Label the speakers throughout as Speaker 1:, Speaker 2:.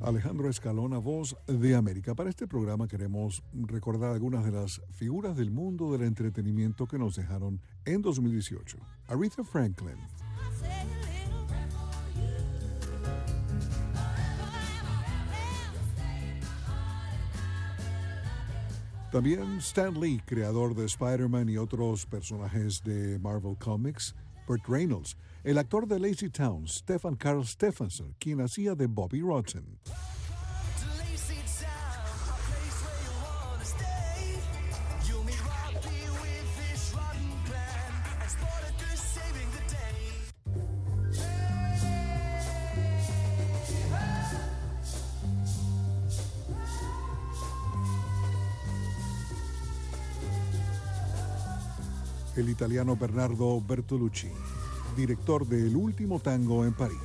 Speaker 1: Alejandro Escalona, Voz de América. Para este programa queremos recordar algunas de las figuras del mundo del entretenimiento que nos dejaron en 2018. Aretha Franklin. También Stan Lee, creador de Spider-Man y otros personajes de Marvel Comics. Burt Reynolds, el actor de Lazy Town, Stephen Carl Stephenson, quien hacía de Bobby Rodson. El italiano Bernardo Bertolucci, director de El último tango en París.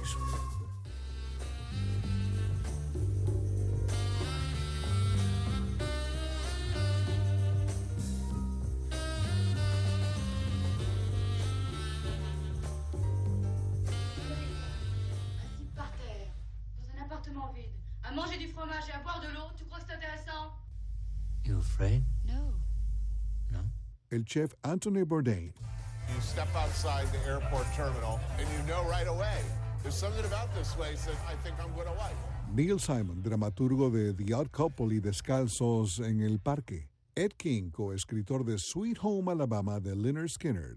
Speaker 2: Assis par terre, dans un appartement vide, à manger du fromage et à boire de l'eau, tu crois que c'est intéressant?
Speaker 3: You afraid?
Speaker 2: No.
Speaker 3: No?
Speaker 1: El chef Anthony Bourdain.
Speaker 4: You step outside the airport terminal and you know right away, there's something about this place that I think I'm going to like.
Speaker 1: Neil Simon, dramaturgo de The Odd Couple y Descalzos en el Parque. Ed King, coescritor de Sweet Home Alabama de Lynyrd Skynyrd.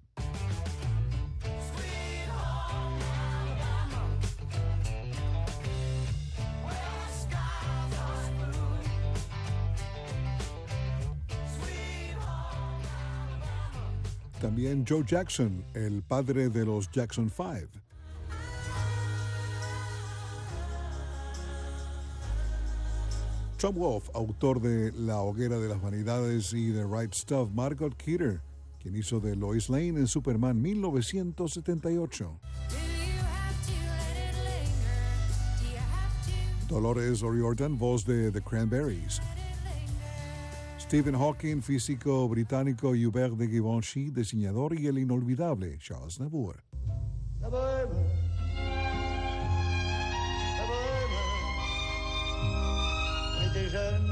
Speaker 1: También Joe Jackson, el padre de los Jackson 5. Tom Wolfe, autor de La hoguera de las vanidades y The Right Stuff. Margot Kidder, quien hizo de Lois Lane en Superman 1978. Dolores O'Riordan, voz de The Cranberries. Stephen Hawking, físico británico. Hubert de Givenchy, diseñador, y el inolvidable Charles Navour.
Speaker 5: La bohème, la bohème. On était jeunes,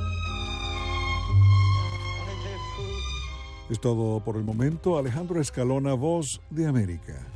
Speaker 5: on était fous.
Speaker 1: Es todo por el momento. Alejandro Escalona, Voz de América.